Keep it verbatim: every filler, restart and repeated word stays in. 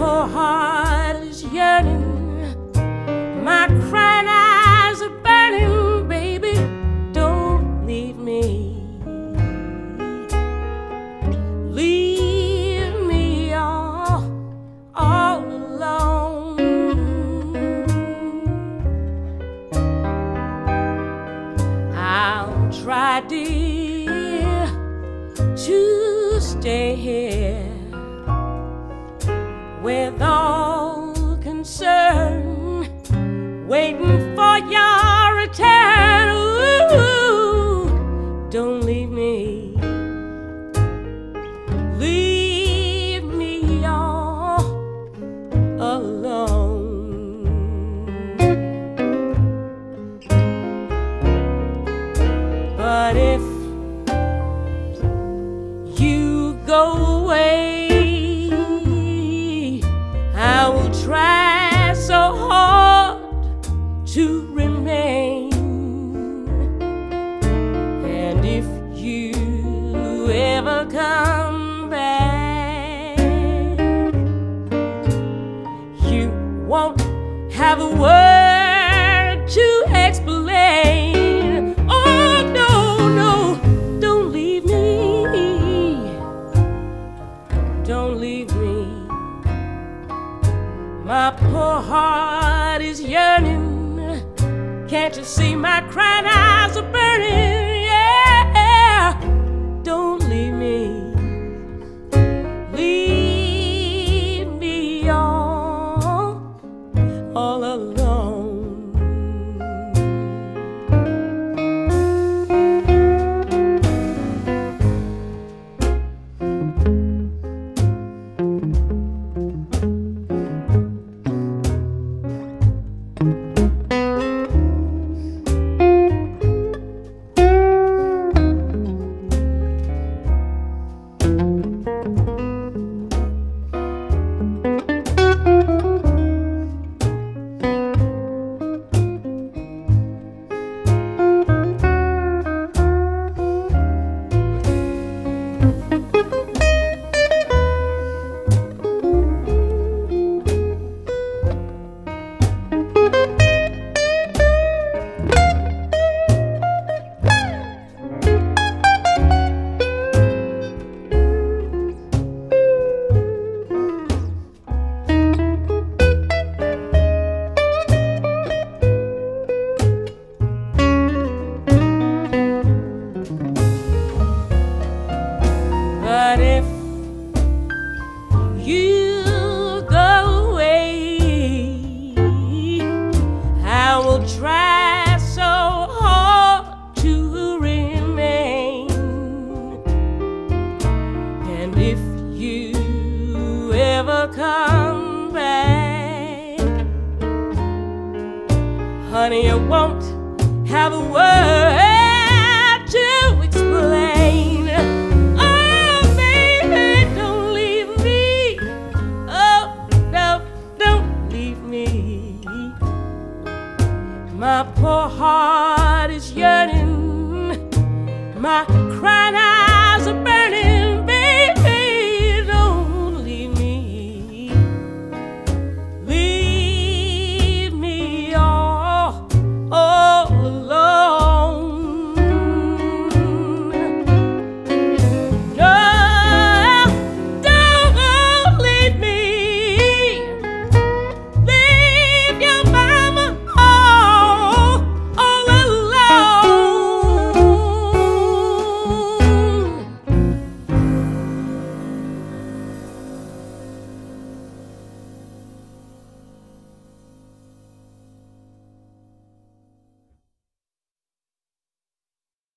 poor heart is yearning, my crying eyes are burning, baby, don't leave me. Leave me all, all alone. I'll try, dear, to stay here with all concern, waiting for your return. Ooh, don't leave me, leave me all alone. But if you go away, I will try so hard to remain. And if you ever come back, you won't have a word to explain. Oh no, no, don't leave me, don't leave me. My poor heart is yearning. Can't you see my crying eyes are burning? Yeah, don't leave me, leave me all, all alone. But if you go away, I will try so hard to remain. And if you ever come back, honey, I won't have a word to explain. My poor heart is yearning, my crying out